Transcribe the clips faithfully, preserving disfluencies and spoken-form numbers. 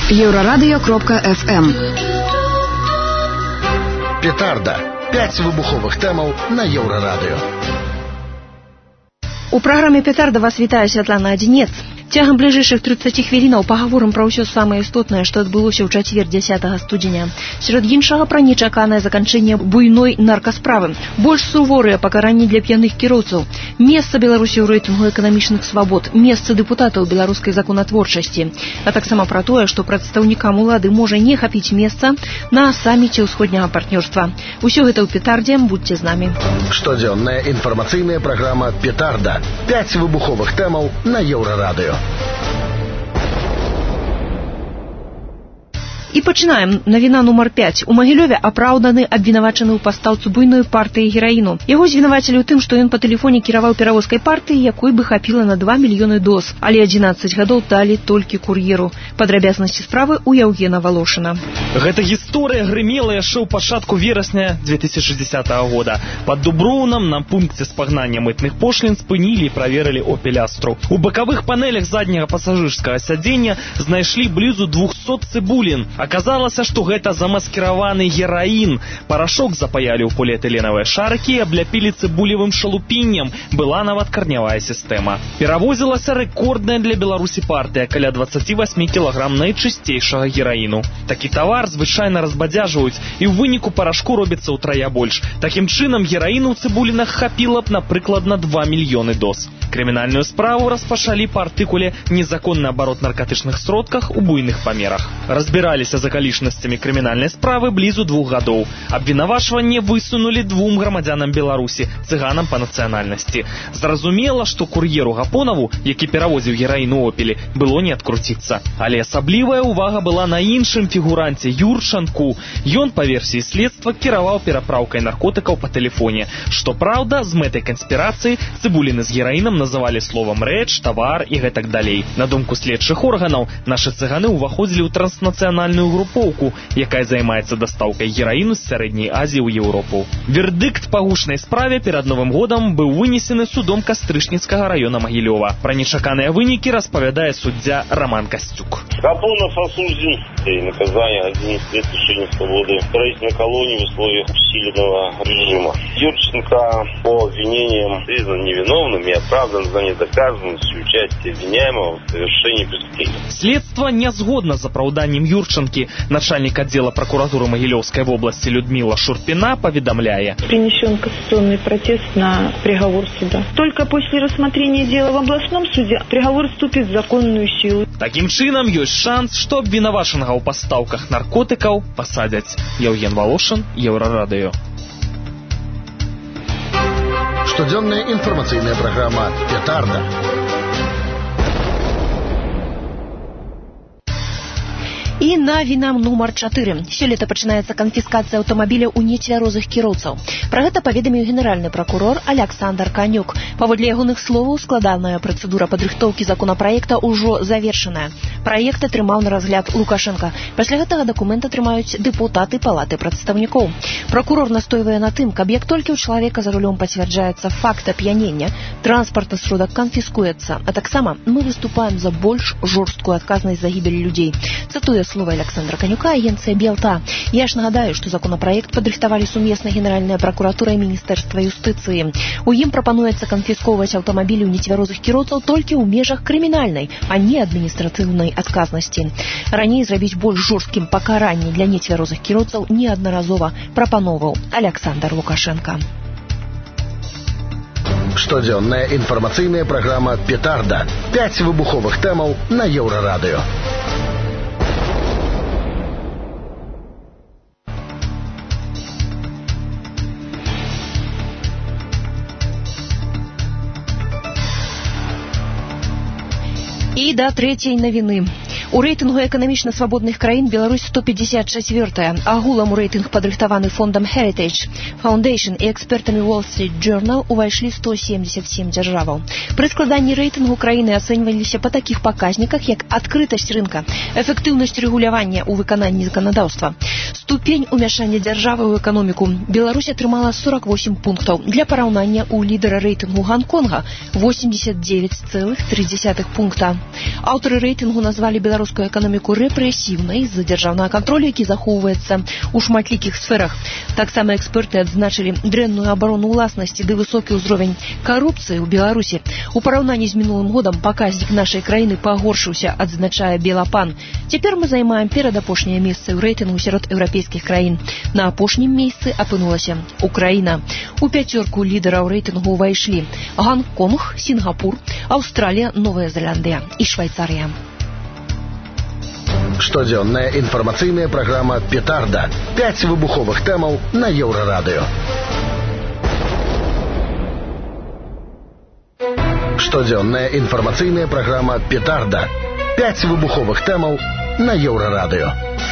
Еврорадио кропка эф эм. Петарда. Пять выбуховых тэмаў на Еврорадио. У праграме «Петарда» вас вітае Святлана Адзінец. Цягам бліжэйшых трыццаці хвілінаў пагаворым пра ўсё самае істотнае, што адбылося ў чацвер дзясятага студзеня. Сярод іншага пра нечаканае заканчэнне буйной наркасправы, больш суворыя пакаранні для п'яных кіроўцаў, месца Беларусі ў рэйтынгу эканамічных свабод, месца дэпутатаў беларускай законатворчасці, а таксама пра тое, што прадстаўнікам улады можа не хапіць месца на саміце ўсходняга партнёрства. Усё гэта ў «Петардзе», будьце з намі. Штодзённая інфармацыйная праграма «Петарда». Пять выбуховых тэмаў на Еврорадио. І пачынаем. Навіна нумар пяць. У Магілёве апраўданы абвінавачаны ў пастаўцы буйной партыі гераіну. Яго звінавацілі ў тым, што ён па тэлефоне кіраваў перавозкай партыі, якой бы хапіла на два мільёны доз, але адзінаццаць гадоў далі толькі кур'еру. Падрабязнасці справы ў Яўгена Валошына. Гэта гісторыя грымела яшчэ ў пачатку верасня две тысячи дзесятага года. Пад Дуброўнам на пункце спагнання мытных пошлін спынілі і праверылі «Опель Астру». У бакавых панелях задняга пасажырскага сядзення знайшлі блізу двухсот цыбулін. Аказалася, што гэта замаскіраваны гераін. Парашок запаялі ў поліэтыленавыя шарыкі і абляпілі цыбулевым шалупіннем. Была нават карнявая сістэма. Перавозілася рэкордная для Беларусі партыя, каля дваццаць восемь кілаграм найчысцейшага гераіну. Такі тавар звычайна разбадзяжваюць, і ў выніку парашку робіцца ўтрая больш. Такім чынам гераіну ў цыбулінах хапіла б, напрыклад, на два мільёны доз. Крымінальную справу распачалі па артыкуле «Незаконны абарот наркатычных сродках у буйных памерах». Разбіраліся з акалічнасцямі крымінальнай справы блізу двух гадоў. Абвінавачванне высунулі двум грамадзянам Беларусі, цыганам па нацыянальнасці. Зразумела, што кур'еру Гапонаву, які перавозіў гераін у «Опелі», было не адкруціцца. Але асаблівая ўвага была на іншым фігуранце Юрчанку. Ён, па версіі следства, кіраваў перапраўкай наркотыкаў па тэлефоне. Што праўда, з мэтай канспірацыі цыбуліны з гераінам называлі словам рэч, тавар і гэтак далей. На думку следчых органаў, нашы цыганы ўваходзілі ў транснацыянальную групоўку, якая займаецца дастаўкай гераіну з сярэдняй Азіі ў Еўропу. Вердыкт па гучнай справе перад Новым годам быў вынесены судом Кастрычніцкага раёна Магілёва. Пра нечаканыя вынікі распавядае суддзя Роман Костюк. Гапонов осужден и наказание одиннадцать лет лишения свободы в строительной колонии в условиях усиленного режима. Юрченко по обвинениям признан невиновным и оправдан за недоказанностью участия обвиняемого в совершении преступления. Следство не згодна з апраўданнем Юрченки. Начальник отдела прокуратуры Могилевской области Людмила Шурпина поведомляет. Принесен кассационный протест на приговор суда. Только после рассмотрения дела в областном суде приговор вступит в законную силу. Таким чином, есть шанс, что обвинавашенного у поставках наркотиков посадят. Яўген Валошын, Еврорадио. Штодзённая информационная программа «Петарда». І навінам нумар чатыры. Сёлета пачынаецца канфіскацыя аўтамабіля ў нецвярозых кіроўцаў. Пра гэта паведаміў генеральны пракурор Аляксандр Канюк. Паводле ягоных словаў, складаная працэдура падрыхтоўкі законапраекта ўжо завершаная. Праект атрымаў на разгляд Лукашенка. Пасля гэтага дакумент атрымаюць дэпутаты палаты прадстаўнікоў. Пракурор настойвае на тым, каб як толькі ў чалавека за рулём пацвярджаецца факт ап'янення, транспартны сродак канфіскуецца. А таксама мы выступаем за больш жорсткую адказнасць за гібель людзей. Цытуе слова Александра Канюка, агенцыя Белта. Я ж нагадаю, што законапраект падрыхтавалі сумесна Генеральная пракуратура і Міністэрства юстыцыі. У ім прапануецца канфіскоўваць аўтамабілі ў нецвярозых кіроўцаў толькі ў межах крымінальнай, а не адміністратыўнай адказнасці. Раней зрабіць больш жорсткім пакаранне для нецвярозых кіроўцаў неаднаразова прапаноўваў Александр Лукашенко. Штодзённая інфармацыйная праграма «Петарда». Пять выбуховых тэмаў на Еврорадио. І да трэцяй навіны. У рэйтынгу эканамічна свабодных краін Беларусь сто пятьдесят четвёртая. Агулам у рэйтынг падрыхтаваны фондам Heritage Foundation і экспертамі Wall Street Journal увайшлі сто семьдесят семь дзяржаваў. Пры складанні рэйтынгу краіны ацэньваліся па такіх паказніках, як адкрытасць рынка, эфектыўнасць рэгулявання ў выкананні заканадаўства, Ступень умяшання дзяржавы ў эканоміку. Беларусь атрымала сорок восемь пунктаў. Для параўнання у лідара рэйтынгу Гонконга восемьдесят девять целых три десятых пункта. Аўтары рэйтынгу назвалі беларускую эканоміку рэпрэсіўнай з-за дзяржаўнага кантролю, які захоўваецца ў шматлікіх сферах. Таксама эксперты адзначылі дрэнную абарону ўласнасці ды высокі ўзровень карупцыі ў Беларусі. У параўнанні з мінулым годам паказнік нашай краіны пагоршыўся, адзначае Белапан. Цяпер мы займаем перадапошняе месца ў рэйтынгу сярод еўрапейскіх краін. На апошнім месцы апынулася Украіна. У пяцёрку лідараў рэйтынгу ўвайшлі Гонконг, Сінгапур, Аўстралія, Новая Зеландыя і Швайцарія. Штодзённая інфармацыйная праграма «Петарда». Пяць выбуховых тэмаў на Еўрарадыё. Штодзённая інфармацыйная праграма «Петарда». Пяць выбуховых тэмаў на Еўрарадыё.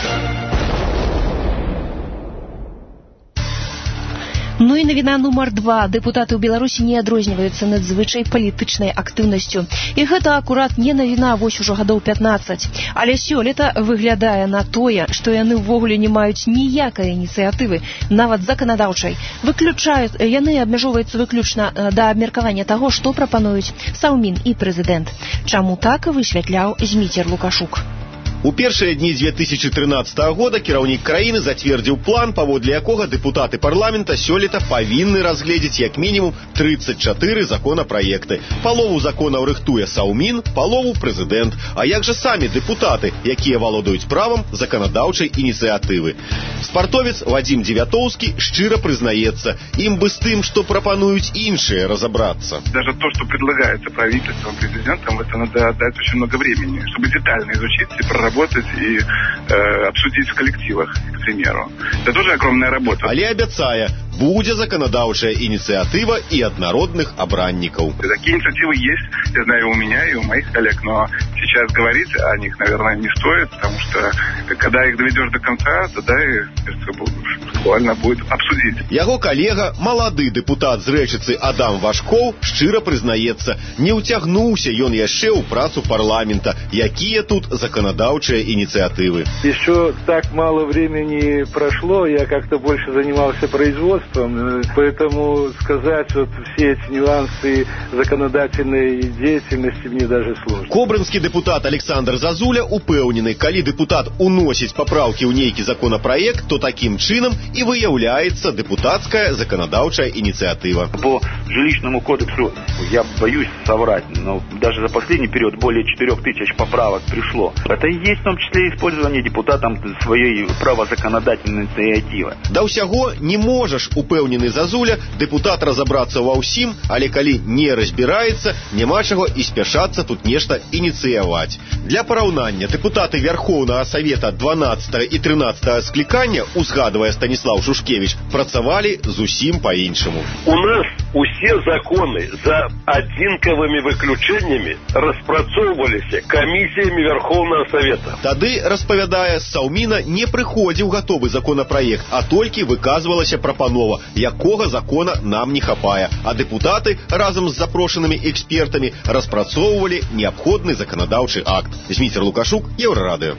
Ну і навіна нумар два. Дэпутаты ў Беларусі не адрозніваюцца надзвычай палітычнай актыўнасцю. І гэта акурат не навіна вось ужо гадоў пятнаццаць. Але сёлета выглядае на тое, што яны ўвогуле не маюць ніякай ініцыятывы, нават заканадаўчай. Выключаюць, яны абмяжоўваюцца выключна да абмеркавання таго, што прапануюць Саўмін і прэзідэнт. Чаму так, высвятляў Зміцер Лукашук. У першыя дні две тысячи трынаццатага года кіраўнік краіны зацвердзіў план, паводле якога дэпутаты парламента сёлета павінны разгледзець як мінімум тридцать чатыры законапраекты. Палову законаў рыхтуе Саўмін, палову прэзідэнт. А як жа самі дэпутаты, якія валодаюць правам заканадаўчай ініцыятывы? Спартовец Вадзім Дзевятоўскі шчыра прызнаецца, ім бы з тым, што прапануюць іншыя, разобраться. Даже то, что предлагается правительством, президентом, это надо отдать очень много времени, чтобы детально изучить и проработать и э, обсудить в коллективах, к примеру. Это тоже огромная работа. Але абяцае, будзе законодавчая инициатива и однородных обранников. Такие инициативы есть, я знаю, у меня и у моих коллег, но сейчас говорить о них, наверное, не стоит, потому что когда их доведешь до конца, тогда их актуально будет обсудить. Яго коллега, молодый депутат з Рэчыцы Адам Вашков, шчыра прызнаецца, не ўцягнуўся ён яшчэ ў працу парламента, якія тут законодавчие инициативы. Еще так мало времени прошло, я как-то больше занимался производством, поэтому сказать вот все эти нюансы законодательной деятельности мне даже сложно. Кобрынскі депутат Александр Зазуля упэўнены, калі депутат уносіць папраўкі ў нейкі законопроект, то таким чынам и выявляется депутатская законодавчая инициатива. По жилищному кодексу, я боюсь соврать, но даже за последний период более четырех тысяч поправок пришло. Это и есть в том числе использование депутатом своей правозаконодательной инициативы. Да ўсяго не можаш, упэўнены Зазуля, депутат разобраться ва ўсім, але калі не разбираецца, няма чаго і спяшацца тут нешта ініцыяваць. Для параўнання, депутаты Верховного Совета дванадцатага и тринадцатага склікання, узгадывая Станислав Шушкевич, працавали зусім по-іншаму. У нас усе законы за адзінкавымі выключэннямі распрацоўваліся камісіямі Верховного Совета. Тады, распавядае, з Саўміна не прыходзіў гатовы законапраект, а толькі выказвалася прапанова, якога закона нам не хапае, а депутаты разам з запрошанымі экспертамі распрацоўвалі неабходны законодаўчы акт. Зміцер Лукашук, Еўрарадыё.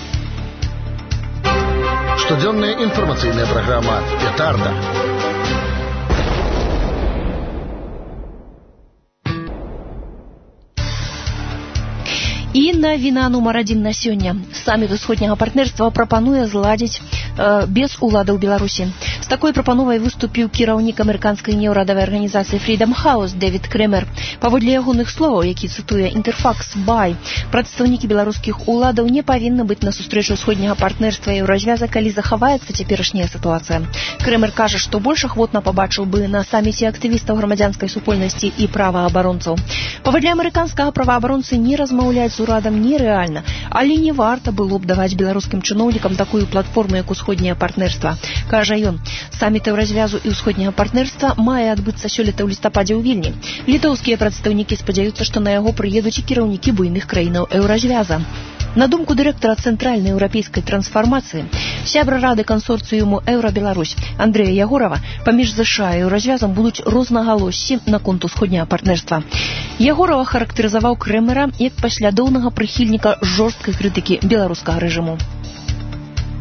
Штодзённая інфармацыйная праграма «Петарда». І навіна нумар адзін на сёння. Саміт усходняга партнерства прапануе зладзіць э, без уладаў Беларусі. З такой прапановай выступіў кіраўнік амерыканскай неўрадавай арганізацыі Freedom House Дэвід Крэмер. Паводле ягоных словаў, які цытуе Інтэрфакс Бай, прадстаўнікі беларускіх уладаў не павінны быць на сустрэчу усходняга партнерства і развяза, калі захаваецца цяперашняя сітуацыя. Крэмер кажа, што больш ахвотна пабачыў бы на саміце актывістаў грамадзянскай супольнасці і праваабаронцаў. Паводле амерыканскага праваабаронцы не размаўляць з урадам нерэальна, але не варта было б даваць беларускім чыноўнікам такую платформу, як усходняе партнерства. Кажа ён, саміт еўразвязу і ўсходняга партнерства мае адбыцца сёлета ў лістападзе ў Вільні. Літоўскія прадстаўнікі спадзяюцца, што на яго прыедуць і кіраўнікі буйных краінаў еўразвяза. На думку дырэктара цэнтральнай еўрапейскай трансфармацыі, сябра рады кансорцыюму Еўра-Беларусь Андрэя Ягорава, паміж ЗША і еўразвязам будуць рознагалоссі наконт усходняга партнерства. Ягорава характарызаваў Крэмера як паслядоўнага прыхільніка жорсткай крытыкі беларускага рэжыму.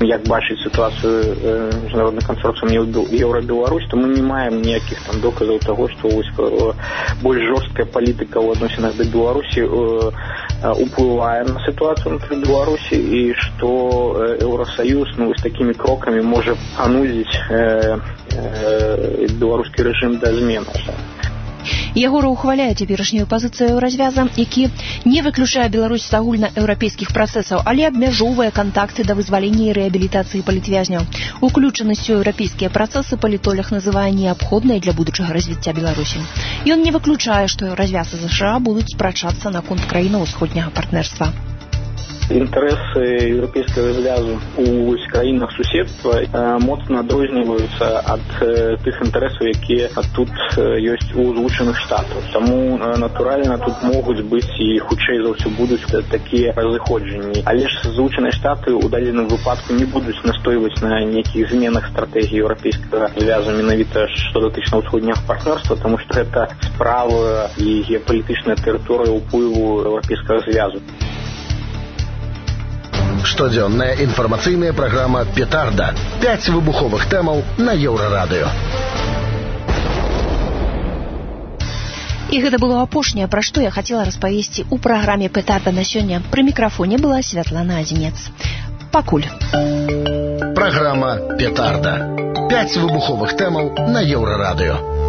як бачыць сітуацыю міжнародны кансорцыум Еўра-Беларусь, то мы не маем ніякіх там доказаў таго, што больш жорсткая палітыка ў адносінах да Беларусі уплывае на сітуацыю внутри Беларусі і што Еўросаюз ну, з такімі крокамі можа анудзіць э, э, беларускі рэжым да змены. Ягора ухваляе цяперашнюю пазіцыю развяза, які не выключае Беларусь з агульнаеўрапейскіх працэсаў, але абмяжоўвае кантакты да вызвалення і рэабілітацыі палітвязняў. Уключанасць у еўрапейскія працэсы палітолог называе неабходнай для будучага развіцця Беларусі. Ён не выключае, што развяз і ЗША будуць спрачацца наконт краінаў усходняга партнерства. Інтарэсы еўрапейскага звязу ў краінах суседства моцна адрозніваюцца ад тых інтарэсаў, якія тут ёсць у Злучаных Штатаў. Таму, натуральна, тут могуць быць і хутчэй за ўсё будуць такія разыходжанні. Але ж Злучаныя Штаты ў дадзеным выпадку не будуць настойваць на нейкіх зменах стратэгіі еўрапейскага звязу менавіта што датычна ўсходняга партнерства, таму што гэта справа і геапалітычная тэрыторыя ўплыву еўрапейскага звязу. Штодзённая інфармацыйная праграма «Петарда». Пяць выбуховых тэмаў на Еўрарадыё. І гэта было апошняе, пра што я хацела распавесці ў праграме «Петарда» на сёння. Пры мікрафоне была Святлана Адзінец. Пакуль. Праграма «Петарда». Пяць выбуховых тэмаў на Еўрарадыё.